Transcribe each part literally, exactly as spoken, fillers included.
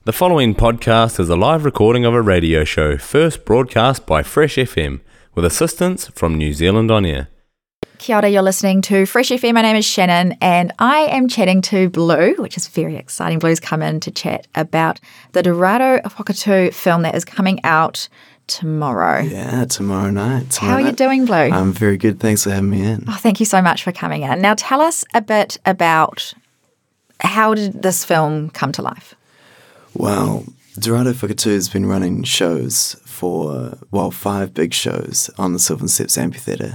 The following podcast is a live recording of a radio show first broadcast by Fresh F M with assistance from New Zealand On Air. Kia ora, you're listening to Fresh F M. My name is Shannon and I am chatting to Blue, which is very exciting. Blue's come in to chat about the Dorado Whakatū film that is coming out tomorrow. Yeah, tomorrow night. Tomorrow How are night. you doing, Blue? I'm very good. Thanks for having me in. Oh, thank you so much for coming in. Now tell us a bit about how did this film come to life? Well, Dorado Whakatū has been running shows for, well, five big shows on the Sylvan Steps Amphitheatre.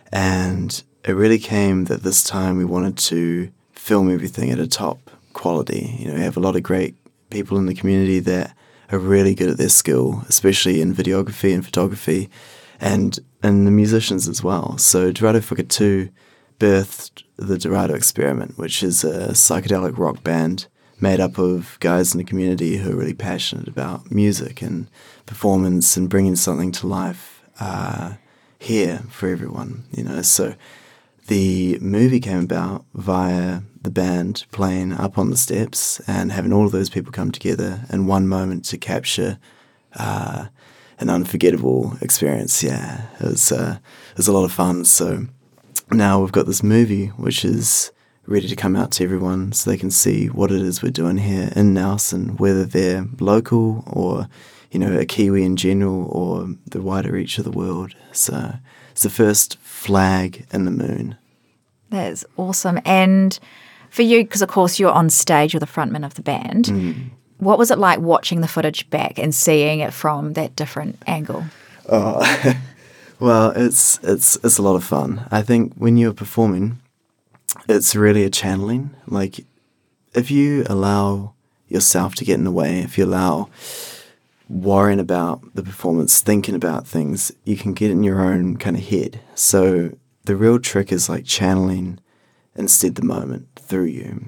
And it really came that this time we wanted to film everything at a top quality. You know, we have a lot of great people in the community that are really good at their skill, especially in videography and photography, and and the musicians as well. So Dorado Whakatū birthed the Dorado Experiment, which is a psychedelic rock band made up of guys in the community who are really passionate about music and performance and bringing something to life uh, here for everyone, you know. So the movie came about via the band playing up on the steps and having all of those people come together in one moment to capture uh, an unforgettable experience. Yeah, it was, uh, it was a lot of fun. So now we've got this movie which is ready to come out to everyone so they can see what it is we're doing here in Nelson, whether they're local or, you know, a Kiwi in general or the wider reach of the world. So it's the first flag in the moon. That is awesome. And for you, because of course you're on stage, you're the frontman of the band, mm. what was it like watching the footage back and seeing it from that different angle? Oh, well, it's it's it's a lot of fun. I think when you're performing, it's really a channeling. Like, if you allow yourself to get in the way, if you allow worrying about the performance, thinking about things, you can get in your own kind of head. So the real trick is like channeling instead the moment through you.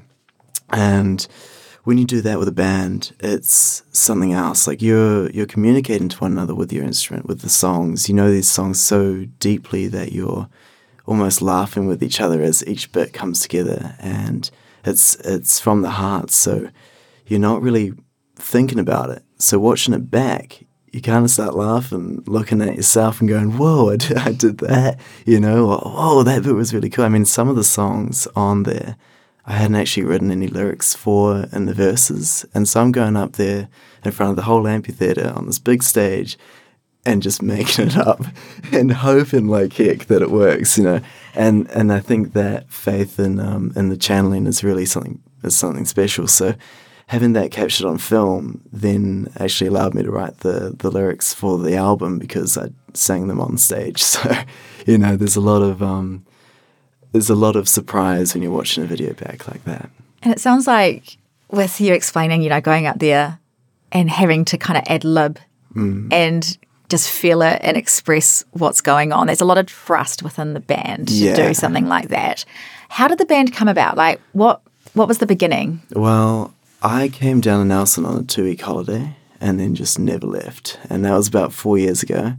And when you do that with a band, it's something else. Like you're you're communicating to one another with your instrument, with the songs. You know these songs so deeply that you're almost laughing with each other as each bit comes together, and it's it's from the heart, so you're not really thinking about it. So watching it back, you kind of start laughing, looking at yourself and going, whoa, I did, I did that, you know, or, whoa, that bit was really cool. I mean, some of the songs on there, I hadn't actually written any lyrics for in the verses, and so I'm going up there in front of the whole amphitheatre on this big stage and just making it up and hoping like heck that it works, you know. And and I think that faith in um in the channeling is really something is something special. So having that captured on film then actually allowed me to write the the lyrics for the album because I sang them on stage. So, you know, there's a lot of um there's a lot of surprise when you're watching a video back like that. And it sounds like with you explaining, you know, going up there and having to kind of ad lib mm. and just feel it and express what's going on. There's a lot of trust within the band to yeah. do something like that. How did the band come about? Like, what what was the beginning? Well, I came down to Nelson on a two-week holiday and then just never left. And that was about four years ago.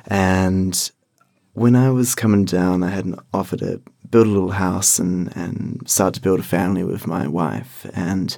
And when I was coming down, I had an offer to build a little house and, and start to build a family with my wife. And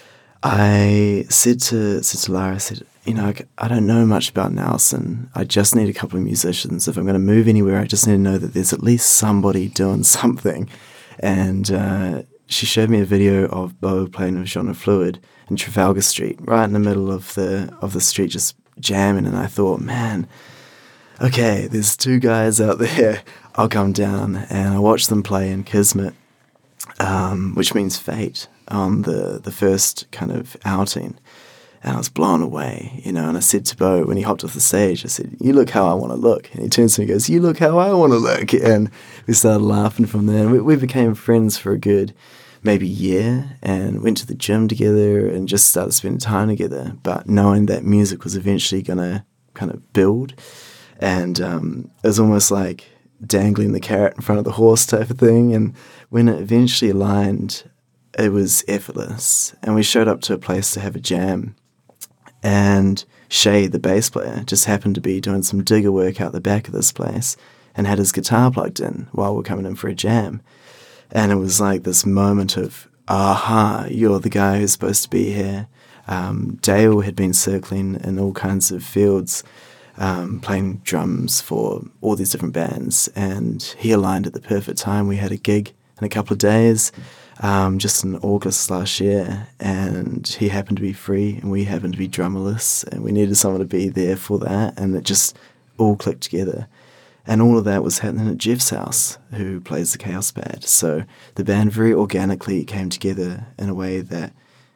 I said to, said to Lara, I said, you know, I don't know much about Nelson. I just need a couple of musicians. If I'm going to move anywhere, I just need to know that there's at least somebody doing something. And uh, she showed me a video of Bo playing with Jean Fluid in Trafalgar Street, right in the middle of the of the street, just jamming. And I thought, man, okay, there's two guys out there. I'll come down. And I watched them play in Kismet, um, which means fate, on the, the first kind of outing. And I was blown away, you know, and I said to Bo, when he hopped off the stage, I said, you look how I want to look. And he turns to me and goes, you look how I want to look. And we started laughing from there. And we, we became friends for a good maybe year and went to the gym together and just started spending time together, but knowing that music was eventually going to kind of build. And um, it was almost like dangling the carrot in front of the horse type of thing. And when it eventually aligned, it was effortless. And we showed up to a place to have a jam. And Shay, the bass player, just happened to be doing some digger work out the back of this place and had his guitar plugged in while we're coming in for a jam. And it was like this moment of, aha, you're the guy who's supposed to be here. Um, Dale had been circling in all kinds of fields, um, playing drums for all these different bands, and he aligned at the perfect time. We had a gig in a couple of days, um, just in August last year, and he happened to be free, and we happened to be drummerless, and we needed someone to be there for that, and it just all clicked together. And all of that was happening at Jeff's house, who plays the Chaos Band. So the band very organically came together in a way that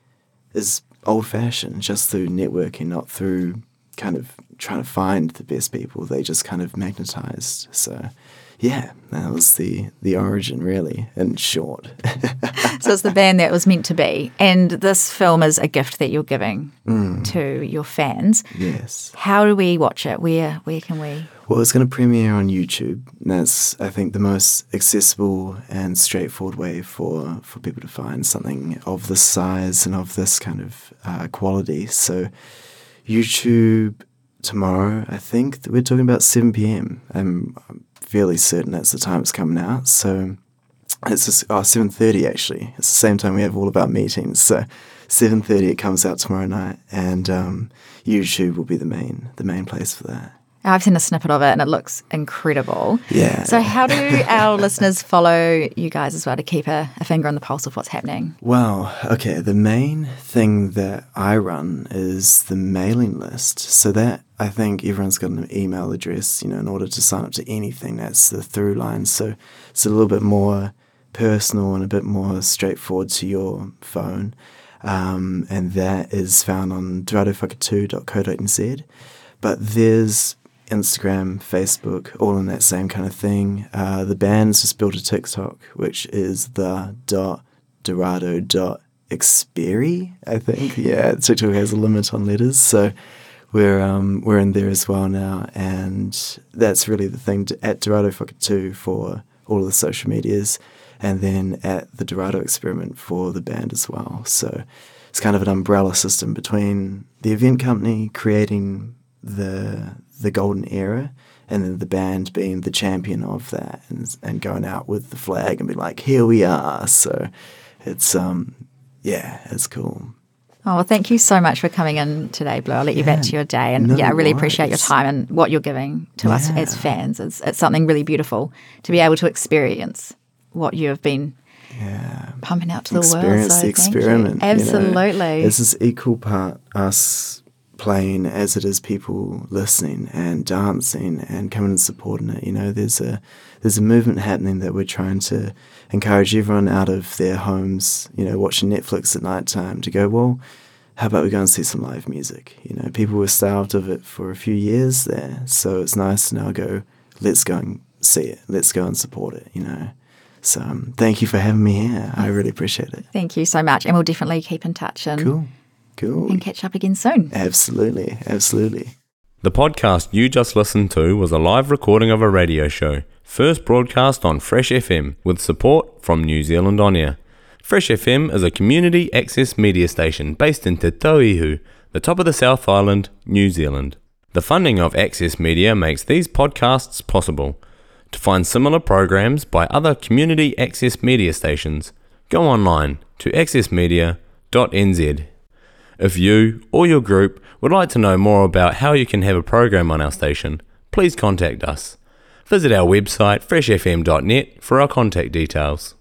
is old-fashioned, just through networking, not through kind of trying to find the best people. They just kind of magnetized. So, yeah, that was the, the origin, really, in short. So it's the band that was meant to be. And this film is a gift that you're giving Mm. to your fans. Yes. How do we watch it? Where where can we? Well, it's going to premiere on YouTube. And that's, I think, the most accessible and straightforward way for, for people to find something of this size and of this kind of uh, quality. So YouTube tomorrow, I think that we're talking about seven p.m. I'm, I'm fairly certain that's the time it's coming out. So it's just, oh, seven thirty actually. It's the same time we have all of our meetings. So seven thirty it comes out tomorrow night, and um, YouTube will be the main the main place for that. I've seen a snippet of it and it looks incredible. Yeah. So how do our listeners follow you guys as well to keep a, a finger on the pulse of what's happening? Well, okay, the main thing that I run is the mailing list. So that, I think everyone's got an email address, you know, in order to sign up to anything. That's the through line. So it's a little bit more personal and a bit more straightforward to your phone. Um, and that is found on dorado whakatū dot co dot n z. But there's Instagram, Facebook, all in that same kind of thing. Uh, the band's just built a TikTok, which is the dot dorado dot experi, I think. Yeah, TikTok has a limit on letters, so we're um we're in there as well now, and that's really the thing. To, at Dorado Whakatū for all of the social medias, and then at the Dorado Experiment for the band as well. So it's kind of an umbrella system between the event company creating the the golden era, and then the band being the champion of that, and, and going out with the flag and be like, here we are. So it's um yeah, it's cool. Oh, well, thank you so much for coming in today, Blue. I'll let you Yeah, back to your day. And no yeah, I really appreciate your worries. time and what you're giving to us Yeah. as fans. It's, it's something really beautiful to be able to experience what you have been Yeah. pumping out to the Experience world. So the thank you. experiment. you know. Absolutely. This is equal part us playing as it is people listening and dancing and coming and supporting it. You know, there's a there's a movement happening that we're trying to encourage everyone out of their homes, you know, watching Netflix at night time to go, well, how about we go and see some live music? You know, people were starved of it for a few years there, so it's nice to now go, let's go and see it. Let's go and support it, you know. So um, thank you for having me here. I really appreciate it. Thank you so much. And we'll definitely keep in touch and, Cool. Cool. and catch up again soon. Absolutely. Absolutely. The podcast you just listened to was a live recording of a radio show, first broadcast on Fresh F M with support from New Zealand On Air. Fresh F M is a community access media station based in Te Tauihu, the top of the South Island, New Zealand. The funding of Access Media makes these podcasts possible. To find similar programs by other community access media stations, go online to access media dot n z. If you or your group would like to know more about how you can have a program on our station, please contact us. Visit our website fresh f m dot net for our contact details.